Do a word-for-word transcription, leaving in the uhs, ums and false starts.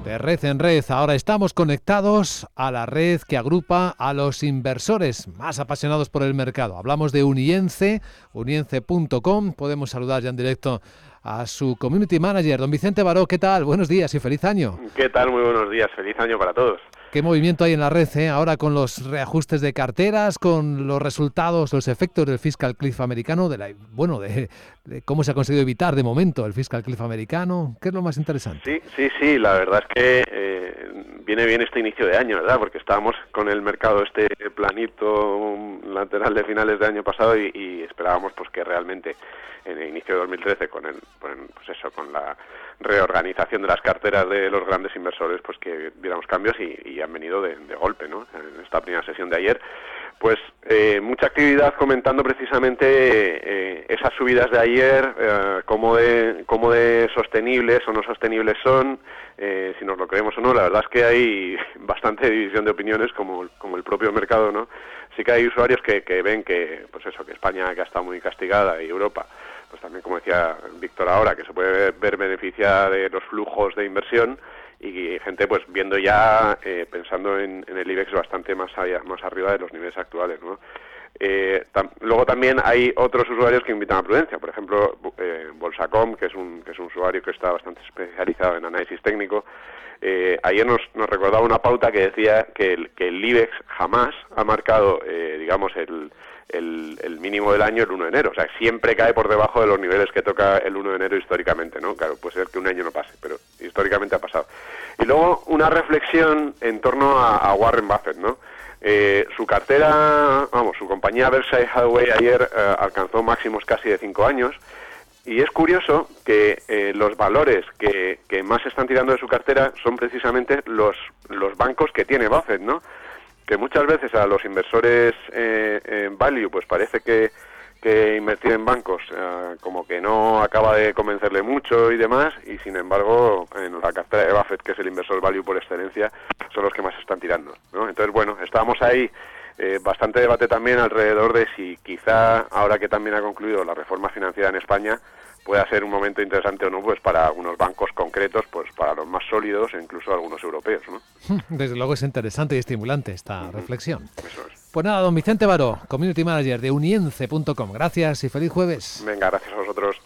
De red en red, ahora estamos conectados a la red que agrupa a los inversores más apasionados por el mercado. Hablamos de Unience, unience punto com. Podemos saludar ya en directo a su community manager, don Vicente Baró. ¿Qué tal? Buenos días y feliz año. ¿Qué tal? Muy buenos días. Feliz año para todos. ¿Qué movimiento hay en la red, eh? Ahora con los reajustes de carteras, con los resultados, los efectos del fiscal cliff americano, de la, bueno, de, de cómo se ha conseguido evitar de momento el fiscal cliff americano? ¿Qué es lo más interesante? Sí, sí, sí. La verdad es que eh, viene bien este inicio de año, ¿verdad? Porque estábamos con el mercado este planito lateral de finales de año pasado y, y esperábamos pues que realmente en el inicio de dos mil trece con el, pues eso, con la reorganización de las carteras de los grandes inversores, pues que viéramos cambios y, y han venido de, de golpe, ¿no? En esta primera sesión de ayer, pues eh, mucha actividad comentando precisamente eh, esas subidas de ayer, eh, cómo de cómo de sostenibles o no sostenibles son, eh, si nos lo creemos o no. La verdad es que hay bastante división de opiniones, como como el propio mercado, ¿no? Sí que hay usuarios que, que ven que, pues eso, que España, que ha estado muy castigada, y Europa, pues también, como decía Víctor ahora, que se puede ver beneficiada de los flujos de inversión, y gente pues viendo ya, eh, pensando en, en el IBEX bastante más allá, más arriba de los niveles actuales, ¿no? Eh, tam- luego también hay otros usuarios que invitan a prudencia. Por ejemplo, eh, Bolsacom, que es un que es un usuario que está bastante especializado en análisis técnico, eh, ayer nos, nos recordaba una pauta que decía que el, que el IBEX jamás ha marcado, eh, digamos, el, el, el mínimo del año el uno de enero. O sea, siempre cae por debajo de los niveles que toca el uno de enero históricamente, ¿no? Claro, puede ser que un año no pase, pero históricamente ha pasado. Y luego una reflexión en torno a, a Warren Buffett, ¿no? Eh, su cartera, vamos, su compañía Berkshire Hathaway ayer eh, alcanzó máximos casi de cinco años, y es curioso que eh, los valores que, que más están tirando de su cartera son precisamente los, los bancos que tiene Buffett, ¿no? Que muchas veces a los inversores eh, en value pues parece que, que invertir en bancos eh, como que no acaba de convencerle mucho y demás, y sin embargo en la cartera de Buffett, que es el inversor value por excelencia, son los que más están tirando, ¿no? Entonces, bueno, estábamos ahí, eh, bastante debate también alrededor de si quizá, ahora que también ha concluido la reforma financiera en España, pueda ser un momento interesante o no, pues para algunos bancos concretos, pues para los más sólidos e incluso algunos europeos, ¿no? Desde luego es interesante y estimulante esta uh-huh. reflexión. Eso es. Pues nada, don Vicente Baró, community manager de unience punto com. Gracias y feliz jueves. Venga, gracias a vosotros.